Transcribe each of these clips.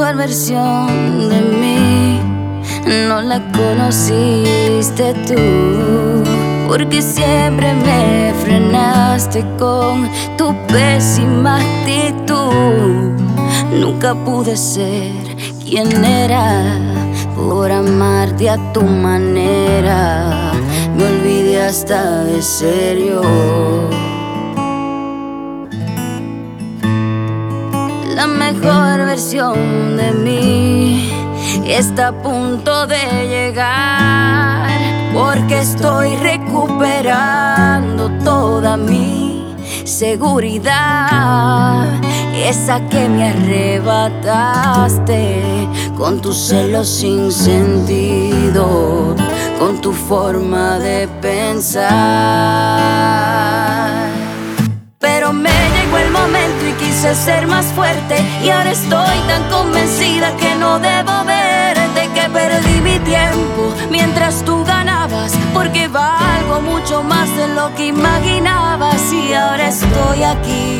mejor versión de mí no la conociste tú, porque siempre me frenaste con tu pésima actitud. Nunca pude ser quien era por amarte a tu manera. Me olvidé hasta de serio. La mejor versión de mí está a punto de llegar, porque estoy recuperando toda mi seguridad, esa que me arrebataste con tus celos sin sentido, con tu forma de pensar. Pero me llegó el momento y quise ser más fuerte, y ahora estoy tan convencida que no debo verte, que perdí mi tiempo mientras tú ganabas, porque valgo mucho más de lo que imaginabas. Y ahora estoy aquí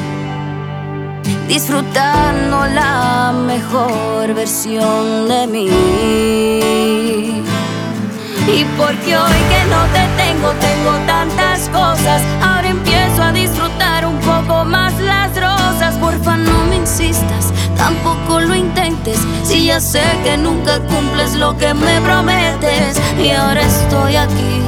disfrutando la mejor versión de mí. Y porque hoy que no te tengo tantas cosas, ahora empiezo a disfrutar un poco más las rosas. Porfa, no me insistas, tampoco lo intentes, si ya sé que nunca cumples lo que me prometes. Y ahora estoy aquí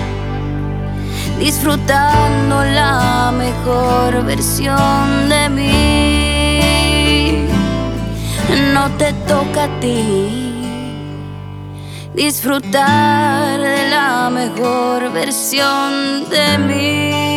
disfrutando la mejor versión de mí. No te toca a ti disfrutar de la mejor versión de mí.